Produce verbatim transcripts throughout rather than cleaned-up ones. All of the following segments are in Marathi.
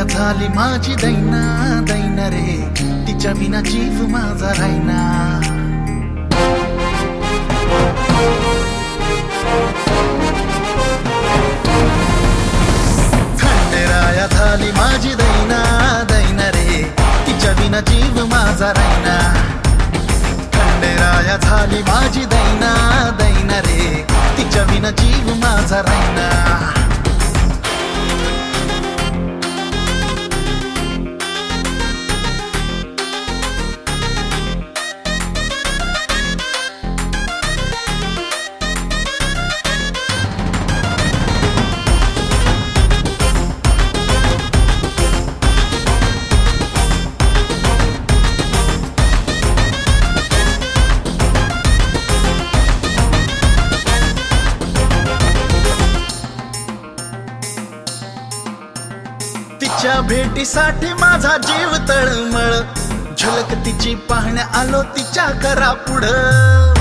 खंडेराया झाली माझी दैना दैना रे, तिच्या विना जीव माझा राहिना. खंडेराया झाली माझी दैना दैना रे, तिच्या विना जीव माझा राहिना. खंडेराया झाली माझी दैना दैना रे, तिच्या विना जीव माझा राहिना. तिच्या भेटीसाठी माझा जीव तळमळ, झलक तिची पाहण्या आलो तिच्या करा पुढं.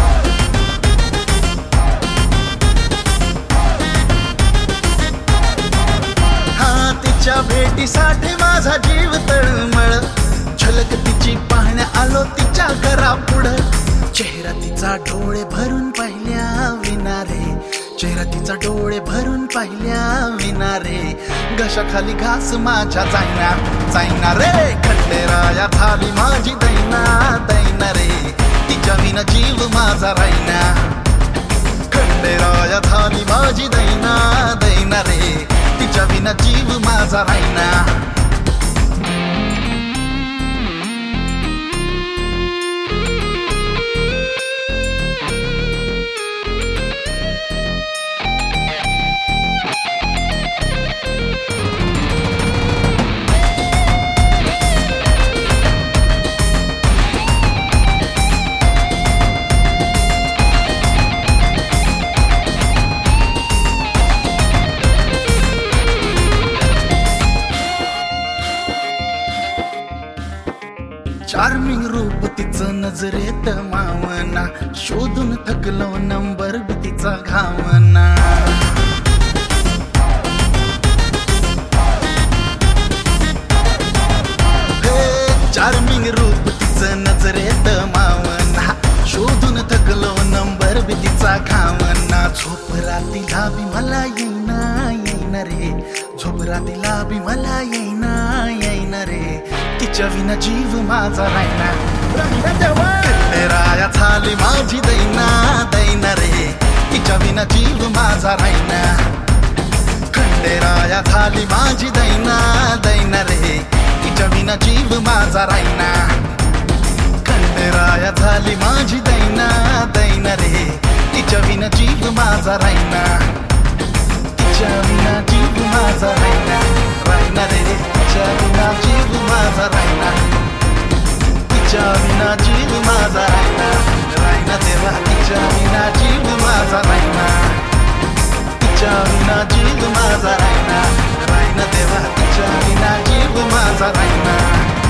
हा तिच्या भेटीसाठी माझा जीव तळमळ, झलक तिची पाहण्या आलो तिच्या करा पुढं. चेहरा तिचा डोळे भरून पाहिल्या विना रे, चेहरा तिचा डोळे भरून पाहिल्या विना रे, घशाखाली घास माझ्या जाईना जाईना रे. खंडेराया झाली माझी दैना दैना रे, तिच्या विना जीव माझा राहिना. खंडेराया झाली माझी दैना दैना रे, तिच्या विना जीव माझा राहिना. चार्मिंग रूप तिचं नजरेत मावना, शोधून थकलो नंबर बी तिचा घावना. चार्मिंग रूप तिचं नजरेत मावना, शोधून थकलो नंबर बी तिचा घावना. झोप रातीला बी मला येईना येईना रे, झोप रातीला बी मला येईना येईना रे, तिच्या विना जीव माझा राहिना. खंडेराया झाली माझी दैना दैना रे, तिच्या विना जीव माझा राहिना. खंडेराया झाली माझी दैना दैना रे, तिच्या विना जीव माझा राहिना. खंडेराया झाली माझी दैना दैना रे, तिच्या विना जीव माझा राहिना. तिच्या विना जीव माझा राहिना राहिना रे, तिच्या विना जीव माझा राहिना. तिच्या विना जीव माझा राहिना राहिना देवा, तिच्या विना जीव माझा राहिना. तिच्या विना जीव माझा राहिना राहिना देवा, तिच्या विना जीव माझा राहिना.